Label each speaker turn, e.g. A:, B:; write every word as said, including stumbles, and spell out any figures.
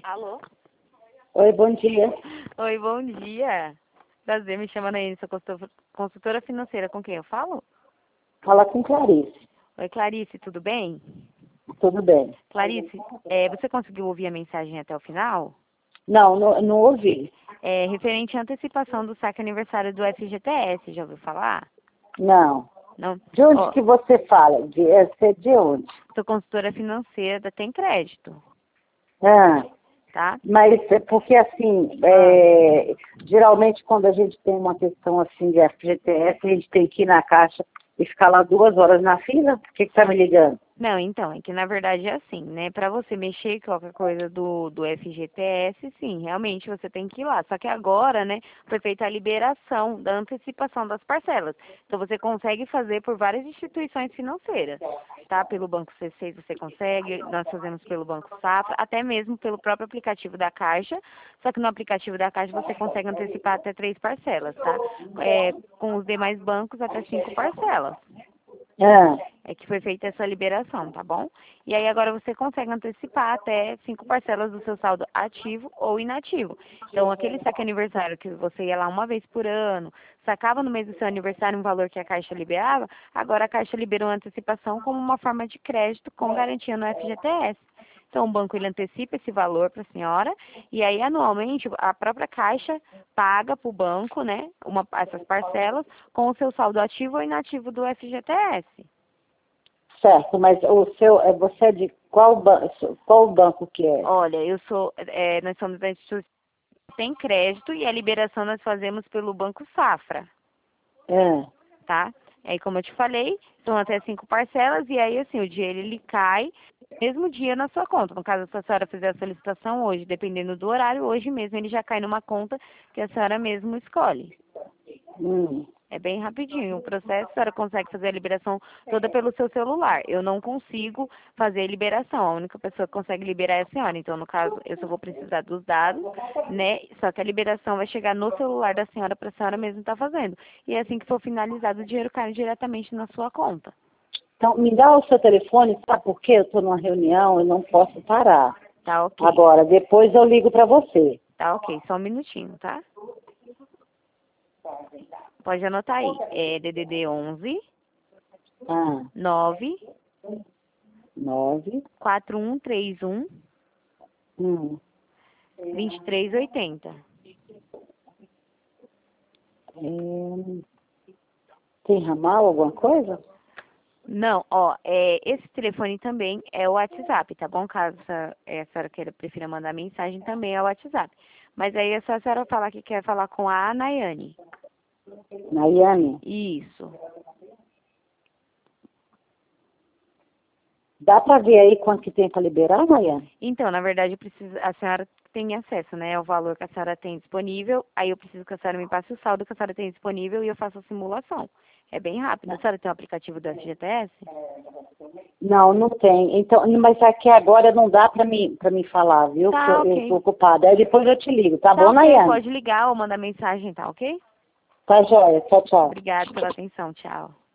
A: Alô?
B: Oi, bom dia.
A: Oi, bom dia. Prazer, me chama Naine, sou consultor- consultora financeira. Com quem eu falo?
B: Fala com Clarice.
A: Oi, Clarice, tudo bem?
B: Tudo bem?
A: Clarice, é, você conseguiu ouvir a mensagem até o final?
B: Não, não, não ouvi.
A: É referente à antecipação do saque aniversário do F G T S, já ouviu falar?
B: Não.
A: Não?
B: De onde
A: Ó,
B: que você fala? De, é, você é de onde?
A: sou consultora financeira da Tem Crédito,
B: Ah,
A: tá?
B: mas é porque assim,
A: Ah.
B: é, geralmente quando a gente tem uma questão assim de F G T S, a gente tem que ir na caixa e ficar lá duas horas na fila? Por que que tá me ligando?
A: Não, então, é que na verdade é assim, né? Para você mexer em qualquer coisa do, do F G T S, sim, realmente você tem que ir lá. Só que agora, né, foi feita a liberação da antecipação das parcelas. Então você consegue fazer por várias instituições financeiras, tá? Pelo Banco C seis você consegue, nós fazemos pelo Banco Safra, até mesmo pelo próprio aplicativo da Caixa. Só que no aplicativo da Caixa você consegue antecipar até três parcelas, tá? É, com os demais bancos até cinco parcelas.
B: Ah,
A: É que foi feita essa liberação, tá bom? E aí agora você consegue antecipar até cinco parcelas do seu saldo ativo ou inativo. Então, aquele saque aniversário que você ia lá uma vez por ano, sacava no mês do seu aniversário um valor que a Caixa liberava, agora a Caixa liberou a antecipação como uma forma de crédito com garantia no F G T S. Então, o banco ele antecipa esse valor para a senhora e aí, anualmente, a própria Caixa paga para o banco, né, uma, essas parcelas com o seu saldo ativo ou inativo do F G T S.
B: certo, mas o seu, é, você é de qual, ban qual banco que é?
A: Olha, eu sou, é, nós somos da instituição que tem crédito e a liberação nós fazemos pelo Banco Safra,
B: Ah,
A: tá? Aí, como eu te falei, são até cinco parcelas e aí, assim, o dinheiro ele cai no mesmo dia na sua conta. No caso, se a senhora fizer a solicitação hoje, dependendo do horário, hoje mesmo ele já cai numa conta que a senhora mesmo escolhe.
B: hum.
A: É bem rapidinho o processo, a senhora consegue fazer a liberação toda pelo seu celular. Eu não consigo fazer a liberação, a única pessoa que consegue liberar é a senhora. Então, no caso, eu só vou precisar dos dados, né? Só que a liberação vai chegar no celular da senhora para a senhora mesmo estar fazendo. E assim que for finalizado, o dinheiro cai diretamente na sua conta.
B: Então, me dá o seu telefone, sabe por quê? Eu estou numa reunião e não posso parar.
A: Tá ok.
B: Agora, depois eu ligo para você.
A: Tá ok, só um minutinho, tá? Pode anotar aí. É D D D onze
B: Ah,
A: nove
B: nove,
A: quatro um três um
B: hum,
A: vinte e três oitenta.
B: é, tem ramal, alguma coisa?
A: Não, ó, é, esse telefone também é o WhatsApp, tá bom? Caso a, é, a senhora queira, prefira mandar mensagem, também é o WhatsApp. Mas aí é só a senhora falar que quer falar com a Nayane.
B: Nayane,
A: Isso.
B: dá para ver aí quanto que tem para liberar, Nayane?
A: Então, na verdade, eu preciso, a senhora tem acesso, né, ao valor que a senhora tem disponível, aí eu preciso que a senhora me passe o saldo que a senhora tem disponível e eu faço a simulação. É bem rápido. A senhora tem o aplicativo do F G T S?
B: Não, não tem. Então, mas aqui agora não dá para mim, para mim falar, viu? Porque
A: Tá,
B: eu, eu
A: ok.
B: tô ocupada. Aí depois eu te ligo, tá
A: Tá
B: bom,
A: ok,
B: Nayane?
A: pode ligar ou mandar mensagem, tá ok?
B: Tá joia. Tchau, tchau.
A: Obrigada pela atenção, tchau.